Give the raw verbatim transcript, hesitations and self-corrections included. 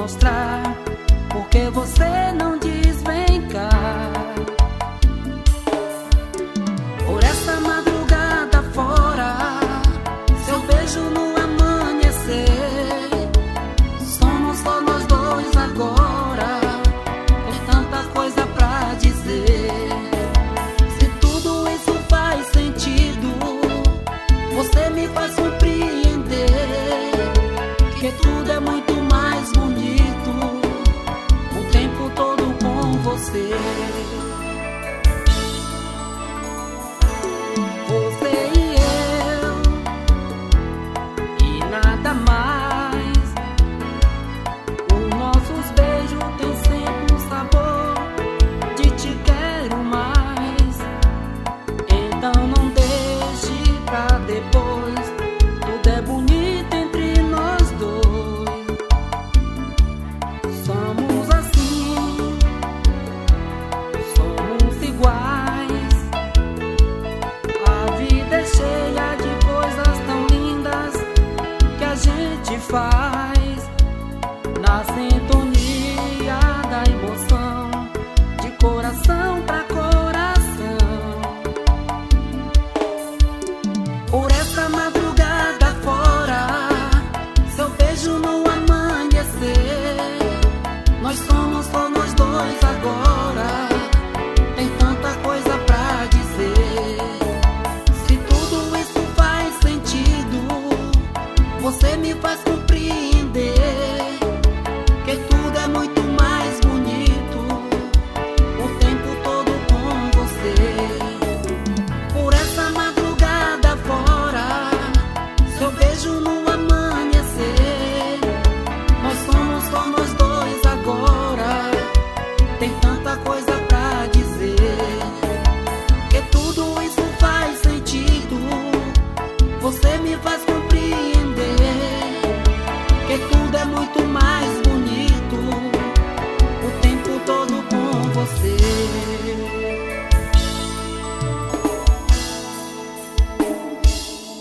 mostrar. Porque você não diz vem cá. Por essa madrugada fora, seu beijo no amanhecer. Somos só nós dois agora, tem tanta coisa pra dizer. Se tudo isso faz sentido, você me faz compreender que tudo é muito mais bonito o tempo todo com você.